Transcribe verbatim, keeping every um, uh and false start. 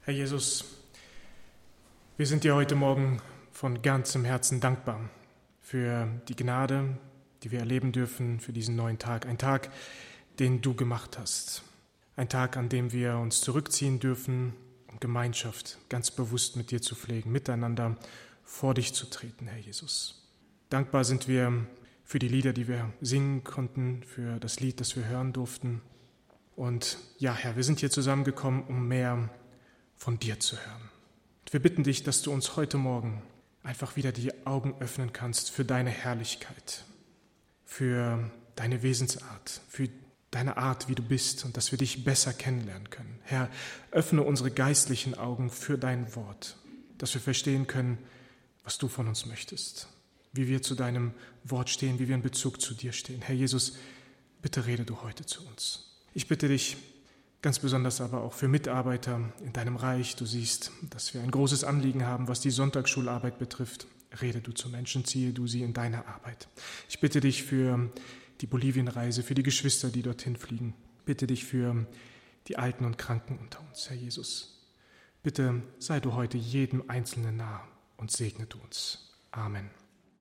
Herr Jesus, wir sind dir heute Morgen von ganzem Herzen dankbar für die Gnade, die wir erleben dürfen, für diesen neuen Tag. Ein Tag, den du gemacht hast. Ein Tag, an dem wir uns zurückziehen dürfen, um Gemeinschaft ganz bewusst mit dir zu pflegen, miteinander vor dich zu treten, Herr Jesus. Dankbar sind wir für die Lieder, die wir singen konnten, für das Lied, das wir hören durften. Und ja, Herr, wir sind hier zusammengekommen, um mehr von dir zu hören. Und wir bitten dich, dass du uns heute Morgen einfach wieder die Augen öffnen kannst für deine Herrlichkeit, für deine Wesensart, für deine Art, wie du bist und dass wir dich besser kennenlernen können. Herr, öffne unsere geistlichen Augen für dein Wort, dass wir verstehen können, was du von uns möchtest, wie wir zu deinem Wort stehen, wie wir in Bezug zu dir stehen. Herr Jesus, bitte rede du heute zu uns. Ich bitte dich, ganz besonders aber auch für Mitarbeiter in deinem Reich. Du siehst, dass wir ein großes Anliegen haben, was die Sonntagsschularbeit betrifft. Rede du zu Menschen, ziehe du sie in deine Arbeit. Ich bitte dich für die Bolivienreise, für die Geschwister, die dorthin fliegen. Bitte dich für die Alten und Kranken unter uns, Herr Jesus. Bitte sei du heute jedem Einzelnen nah und segne du uns. Amen.